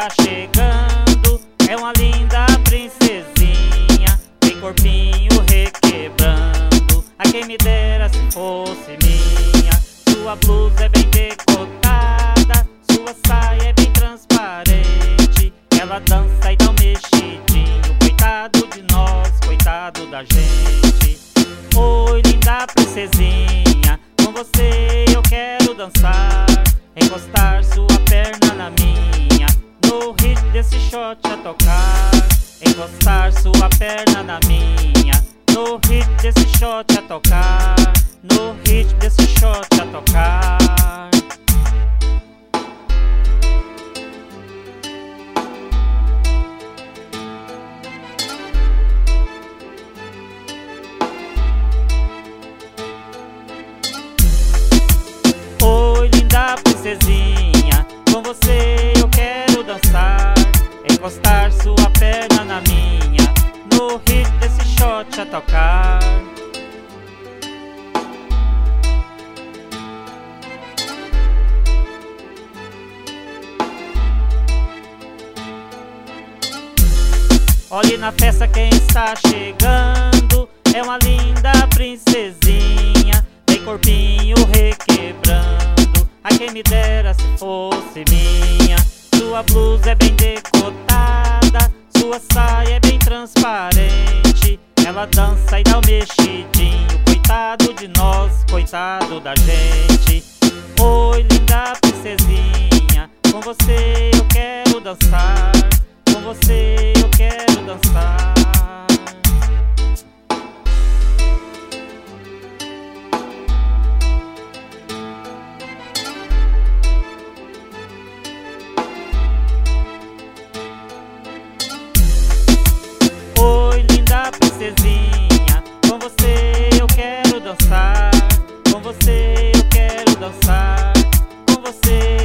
está chegando é uma linda princesinha, tem corpinho requebrando. A quem me dera se fosse minha. Sua blusa é bem decotada, sua saia é bem transparente. Ela dança e dá um mexidinho. Coitado de nós, coitado da gente. Oi, linda princesinha, com você eu quero dançar, encostar sua perna na minha, no ritmo desse shot a tocar. Encostar sua perna na minha, no ritmo desse shot a tocar, no ritmo desse shot a tocar. Oi, linda princesinha, com você eu quero dançar, encostar sua perna na minha, no ritmo desse shot a tocar. Olhe na festa quem está chegando, é uma linda princesinha, tem corpinho requebrando. A quem me dera se fosse minha. Sua blusa é bem decotada, sua saia é bem transparente. Ela dança e dá um mexidinho. Coitado de nós, coitado da gente. Oi, linda princesinha, com você eu quero dançar, com você eu quero dançar. Oi, linda princesinha, com você eu quero dançar, com você eu quero dançar, com você